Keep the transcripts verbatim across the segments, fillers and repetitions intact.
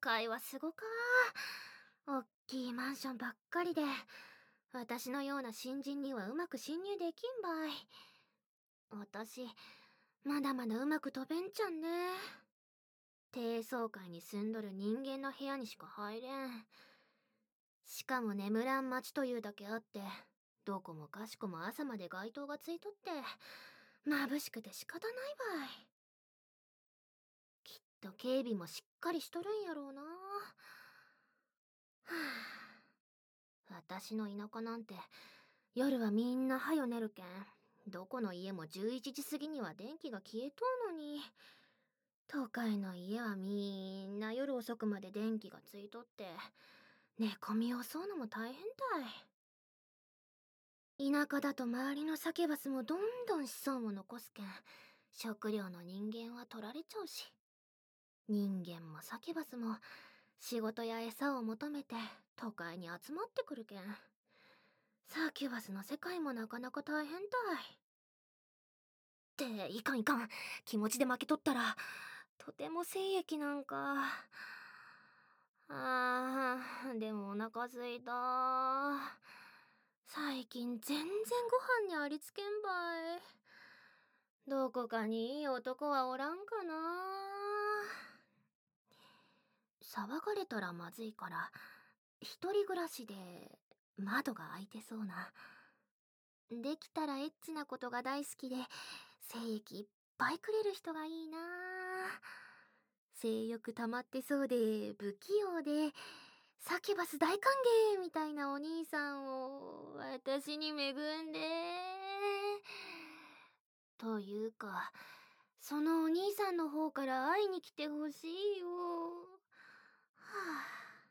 界はすごかー。おっきいマンションばっかりで、私のような新人にはうまく侵入できんばい。私、まだまだうまく飛べんちゃんね。低層階に住んどる人間の部屋にしか入れん。しかも眠らん街というだけあって、どこもかしこも朝まで街灯がついとって、眩しくて仕方ないばい。きっと警備もしっかりしとるんやろうな。はあ、私の田舎なんて夜はみんな早寝るけん、どこの家もじゅういちじ過ぎには電気が消えとうのに、都会の家はみんな夜遅くまで電気がついとって、寝込みを襲うのも大変たい。田舎だと周りのサケバスもどんどん子孫を残すけん、食料の人間は取られちゃうし、人間もサケバスも仕事や餌を求めて都会に集まってくるけん、サキュバスの世界もなかなか大変たい。っていかんいかん、気持ちで負けとったらとても精液なんか。あー、でもお腹すいた。最近全然ご飯にありつけんばい。どこかにいい男はおらんかな。騒がれたらまずいから、一人暮らしで窓が開いてそうな。できたらエッチなことが大好きで、精液いっぱいくれる人がいいな。性欲溜まってそうで、不器用で、サキュバス大歓迎みたいなお兄さんを私に恵んで。というか、そのお兄さんの方から会いに来てほしいよ。は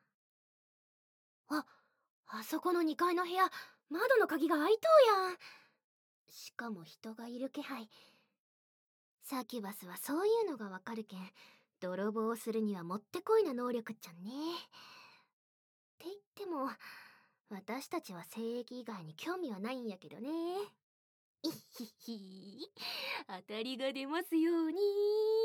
あ。あ、あそこのにかいの部屋、窓の鍵が開いとうやん。しかも人がいる気配。サキュバスはそういうのがわかるけん、泥棒をするにはもってこいな能力っちゃんね。って言っても、私たちは聖域以外に興味はないんやけどね。いっひっひー。当たりが出ますように。